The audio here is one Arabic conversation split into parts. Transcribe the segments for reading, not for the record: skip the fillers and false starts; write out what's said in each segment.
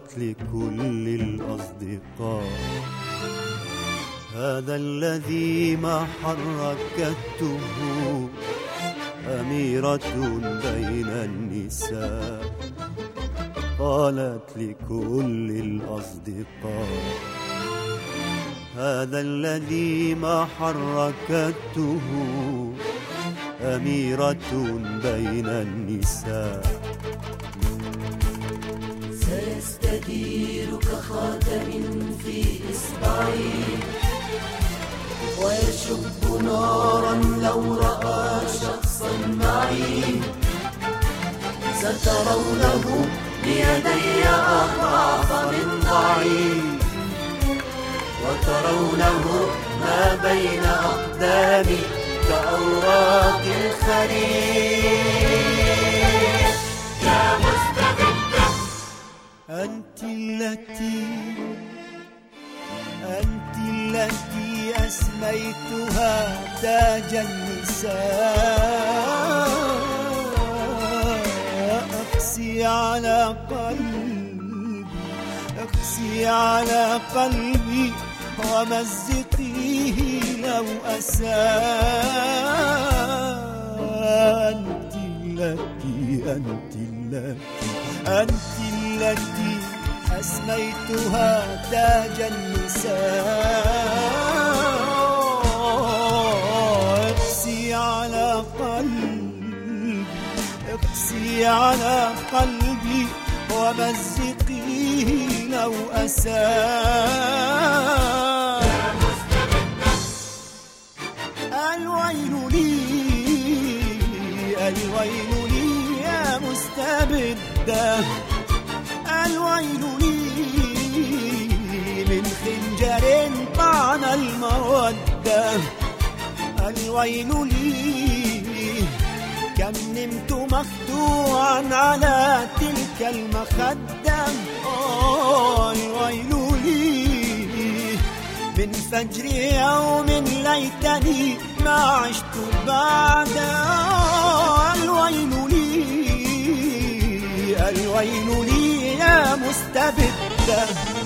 لكل الأصدقاء هذا الذي ما حركته أميرة بين النساء. قالت لكل الأصدقاء هذا الذي ما حركته أميرة بين النساء. سيستدير كخاتم في إصبعي ويشب نارا لو رأى شخصا معي. سترونه بيدي أضعف من ضعيف وترونه ما بين أقدامي كأوراق الخريف. يا مستبدة أنت التي أسميتها تاج النساء. اقسي على قلبي ومزقيه لو أساء. أنت التي أسميتها تاج النساء. اقسي على قلبي ومزقيه لو أساء. الويل لي يا مستبدة. الويل لي من خنجر طعن المودة. الويل لي كم نمت مخدوعا على تلك المخدة. الويل لي من فجر يوم ليتني ما عشت بعده. الويل لي يا مستبدة.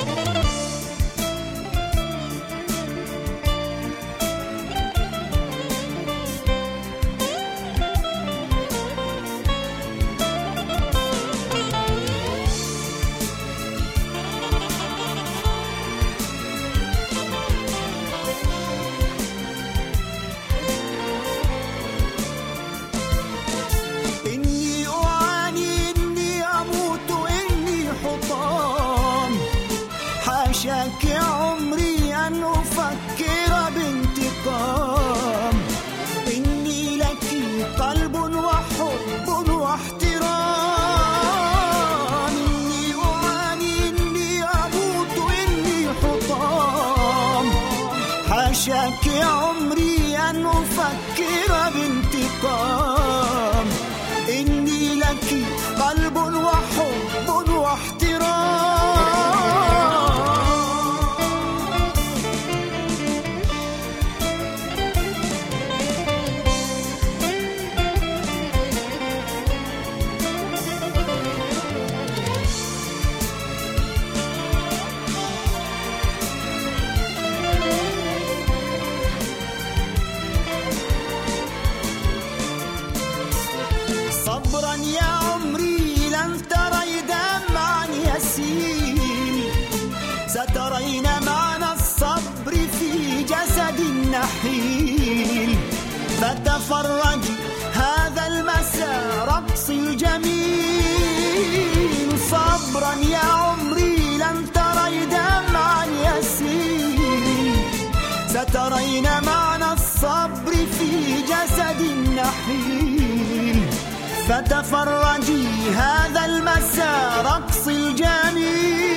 حاشاك عمري أن أفكر بانتقام. إني لك قلب وحب واحترام. إني أعاني إني أموت إني حطام. حاشاك عمري أن أفكر بانتقام. إني لك قلب وحب واحترام. صبرا يا عمري لن تري دمعا يسيل. سترين معنى الصبر في جسد نحيل. فتفرجي هذا المساء رقص الجميل. صبرا يا عمري لن تري دمعا يسيل. سترين معنى الصبر في جسد نحيل. فتفرجي هذا المساء رقص الجميل.